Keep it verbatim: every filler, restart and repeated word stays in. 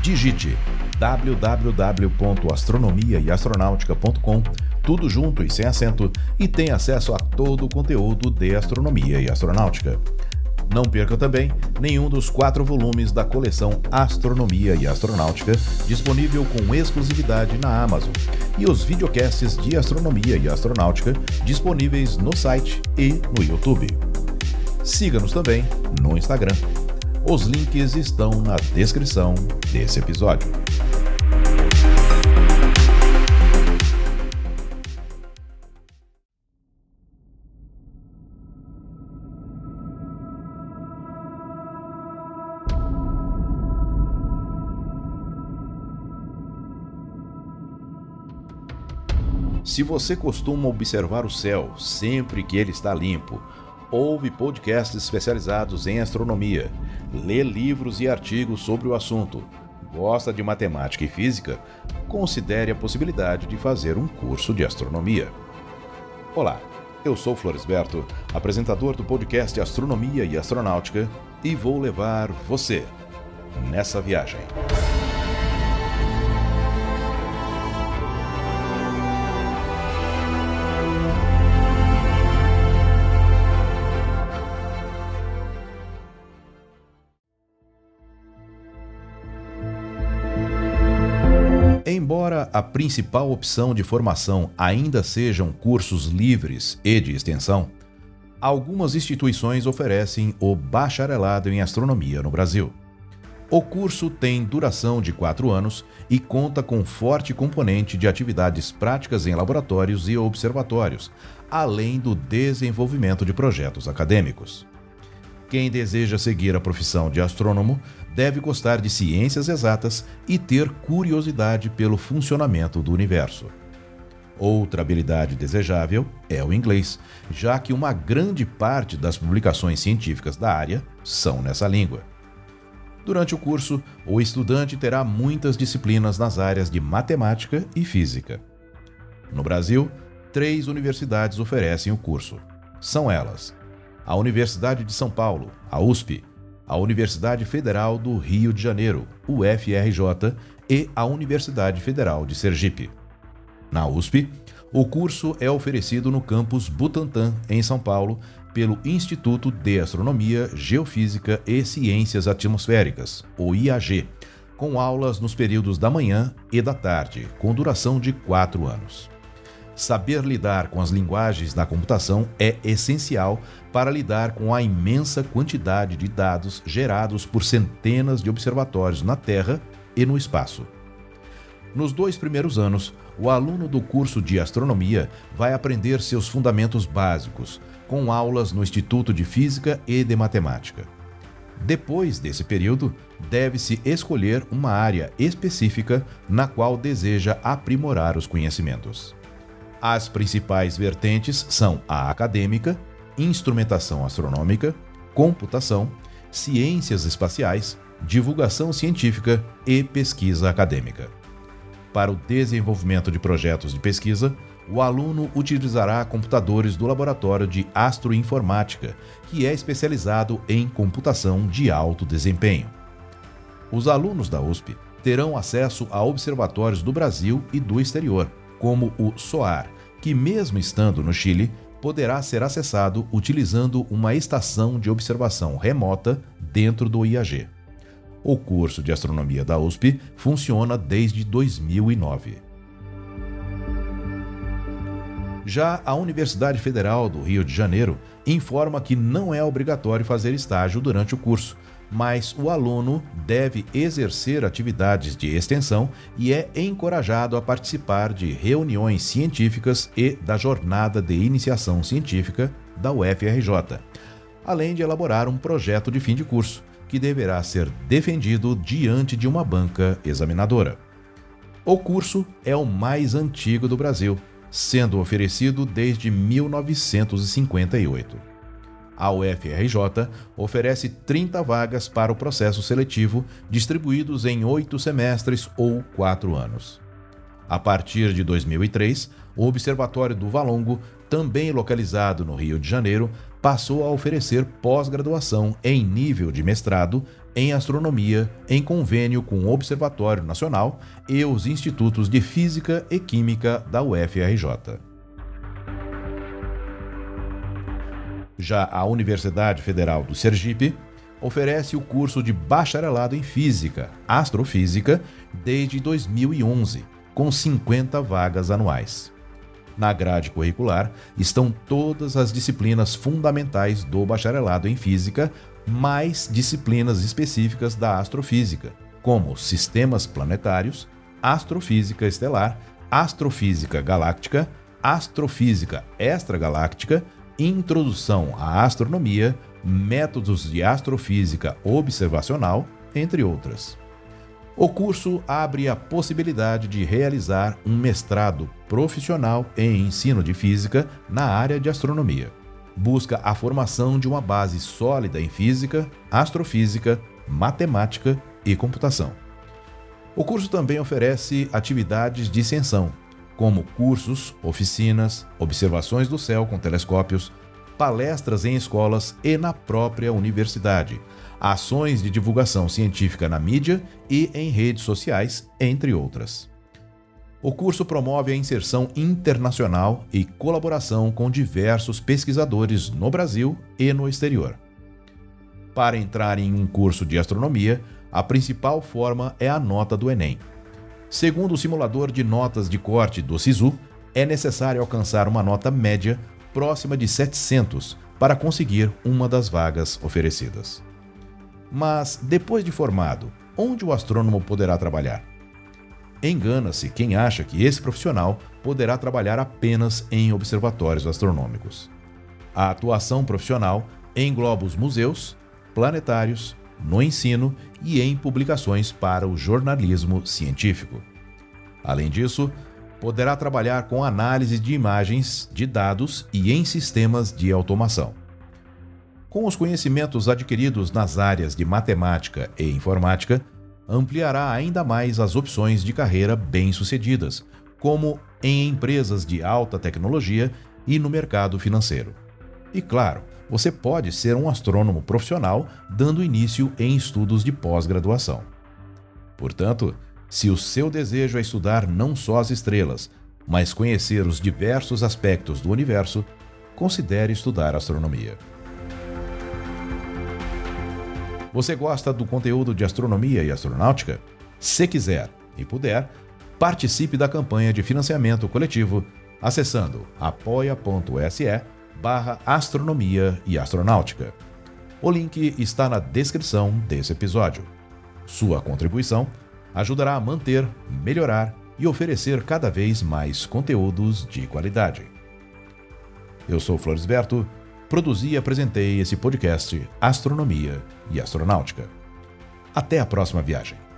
digite w w w ponto astronomia e astronautica ponto com, tudo junto e sem acento, e tenha acesso a todo o conteúdo de astronomia e astronáutica. Não perca também nenhum dos quatro volumes da coleção Astronomia e Astronáutica, disponível com exclusividade na Amazon, e os videocasts de astronomia e astronáutica disponíveis no site e no YouTube. Siga-nos também no Instagram. Os links estão na descrição desse episódio. Se você costuma observar o céu sempre que ele está limpo, ouve podcasts especializados em astronomia, lê livros e artigos sobre o assunto, gosta de matemática e física, considere a possibilidade de fazer um curso de astronomia. Olá, eu sou Floresberto, apresentador do podcast Astronomia e Astronáutica, e vou levar você nessa viagem. Embora a principal opção de formação ainda sejam cursos livres e de extensão, algumas instituições oferecem o bacharelado em astronomia no Brasil. O curso tem duração de quatro anos e conta com forte componente de atividades práticas em laboratórios e observatórios, além do desenvolvimento de projetos acadêmicos. Quem deseja seguir a profissão de astrônomo deve gostar de ciências exatas e ter curiosidade pelo funcionamento do universo. Outra habilidade desejável é o inglês, já que uma grande parte das publicações científicas da área são nessa língua. Durante o curso, o estudante terá muitas disciplinas nas áreas de matemática e física. No Brasil, três universidades oferecem o curso. São elas: a Universidade de São Paulo, a U S P, a Universidade Federal do Rio de Janeiro, U F R J, e a Universidade Federal de Sergipe. Na U S P, o curso é oferecido no campus Butantã, em São Paulo, pelo Instituto de Astronomia, Geofísica e Ciências Atmosféricas, o I A G, com aulas nos períodos da manhã e da tarde, com duração de quatro anos. Saber lidar com as linguagens da computação é essencial para lidar com a imensa quantidade de dados gerados por centenas de observatórios na Terra e no espaço. Nos dois primeiros anos, o aluno do curso de astronomia vai aprender seus fundamentos básicos, com aulas no Instituto de Física e de Matemática. Depois desse período, deve-se escolher uma área específica na qual deseja aprimorar os conhecimentos. As principais vertentes são a acadêmica, instrumentação astronômica, computação, ciências espaciais, divulgação científica e pesquisa acadêmica. Para o desenvolvimento de projetos de pesquisa, o aluno utilizará computadores do Laboratório de Astroinformática, que é especializado em computação de alto desempenho. Os alunos da U S P terão acesso a observatórios do Brasil e do exterior, como o SOAR, que mesmo estando no Chile, poderá ser acessado utilizando uma estação de observação remota dentro do I A G. O curso de astronomia da U S P funciona desde dois mil e nove. Já a Universidade Federal do Rio de Janeiro informa que não é obrigatório fazer estágio durante o curso, mas o aluno deve exercer atividades de extensão e é encorajado a participar de reuniões científicas e da jornada de iniciação científica da U F R J, além de elaborar um projeto de fim de curso, que deverá ser defendido diante de uma banca examinadora. O curso é o mais antigo do Brasil, sendo oferecido desde mil novecentos e cinquenta e oito. A U F R J oferece trinta vagas para o processo seletivo, distribuídos em oito semestres ou quatro anos. A partir de dois mil e três, o Observatório do Valongo, também localizado no Rio de Janeiro, passou a oferecer pós-graduação em nível de mestrado em astronomia em convênio com o Observatório Nacional e os Institutos de Física e Química da U F R J. Já a Universidade Federal do Sergipe oferece o curso de Bacharelado em Física, Astrofísica, desde dois mil e onze, com cinquenta vagas anuais. Na grade curricular estão todas as disciplinas fundamentais do Bacharelado em Física, mais disciplinas específicas da Astrofísica, como Sistemas Planetários, Astrofísica Estelar, Astrofísica Galáctica, Astrofísica Extragaláctica, Introdução à Astronomia, Métodos de Astrofísica Observacional, entre outras. O curso abre a possibilidade de realizar um mestrado profissional em ensino de física na área de astronomia. Busca a formação de uma base sólida em física, astrofísica, matemática e computação. O curso também oferece atividades de extensão, como cursos, oficinas, observações do céu com telescópios, palestras em escolas e na própria universidade, ações de divulgação científica na mídia e em redes sociais, entre outras. O curso promove a inserção internacional e colaboração com diversos pesquisadores no Brasil e no exterior. Para entrar em um curso de astronomia, a principal forma é a nota do Enem. Segundo o simulador de notas de corte do SISU, é necessário alcançar uma nota média próxima de setecentos para conseguir uma das vagas oferecidas. Mas, depois de formado, onde o astrônomo poderá trabalhar? Engana-se quem acha que esse profissional poderá trabalhar apenas em observatórios astronômicos. A atuação profissional engloba os museus, planetários, no ensino e em publicações para o jornalismo científico. Além disso, poderá trabalhar com análise de imagens, de dados e em sistemas de automação. Com os conhecimentos adquiridos nas áreas de matemática e informática, ampliará ainda mais as opções de carreira bem-sucedidas, como em empresas de alta tecnologia e no mercado financeiro. E claro, você pode ser um astrônomo profissional dando início em estudos de pós-graduação. Portanto, se o seu desejo é estudar não só as estrelas, mas conhecer os diversos aspectos do universo, considere estudar astronomia. Você gosta do conteúdo de astronomia e astronáutica? Se quiser e puder, participe da campanha de financiamento coletivo acessando apoia.se barra astronomia e astronáutica. O link está na descrição desse episódio. Sua contribuição ajudará a manter, melhorar e oferecer cada vez mais conteúdos de qualidade. Eu sou Florisberto, produzi e apresentei esse podcast Astronomia e Astronáutica. Até a próxima viagem.